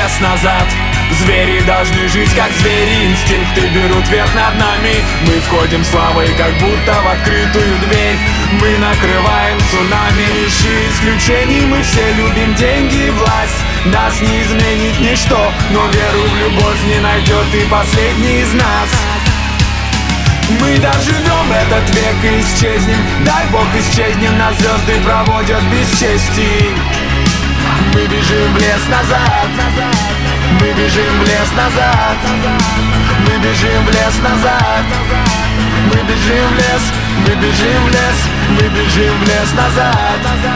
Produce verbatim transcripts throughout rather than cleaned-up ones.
лес назад. Звери должны жить как звери, инстинкты берут верх над нами. Мы входим славой, как будто в открытую дверь. Мы накрываем цунами, ищи исключений. Мы все любим деньги и власть. Нас не изменит ничто, но веру в любовь не найдет и последний из нас. Мы доживем этот век и исчезнем. Дай Бог исчезнем, нас звезды проводят без чести. Мы бежим в лес назад. Мы бежим в лес назад. Мы бежим в лес назад. Мы бежим в лес. Мы бежим в лес. Мы бежим в лес назад.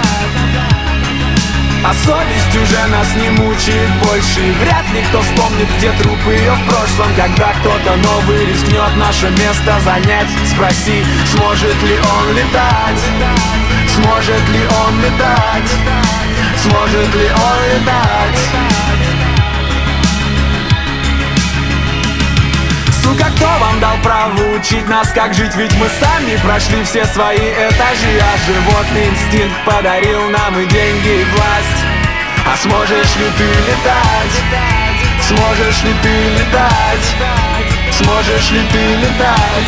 А совесть уже нас не мучает больше. И вряд ли кто вспомнит, где труп ее в прошлом. Когда кто-то новый рискнет наше место занять, спроси, сможет ли он летать. Сможет ли он летать. Сможет ли он летать. Сука, кто вам дал право учить нас, как жить? Ведь мы сами прошли все свои этажи. А животный инстинкт подарил нам и деньги, и власть. А сможешь ли ты летать? Сможешь ли ты летать? Сможешь ли ты летать?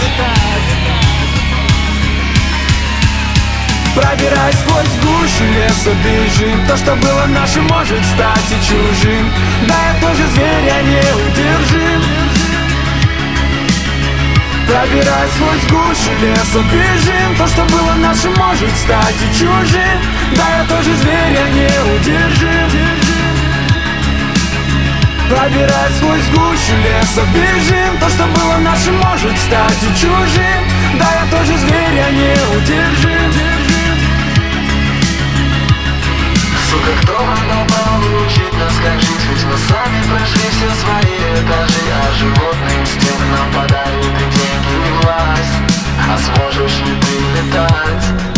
Пробираясь сквозь гущу леса, бежим. То, что было нашим, может стать и чужим. Да, я тоже зверь, я неудержим. Пробираясь сквозь гущу леса, бежим. То, что было нашим, может стать и чужим. Да, я тоже зверь, я неудержим. Пробираясь сквозь гущу леса, бежим. То, что было нашим, может стать и чужим. Да, я тоже зверь, я неудержим. Сука, кто вам дал право учить нас, как жить? Ведь мы сами прошли все свои этажи. А животный инстинкт нам подарит и деньги, и власть. А сможешь ли ты летать?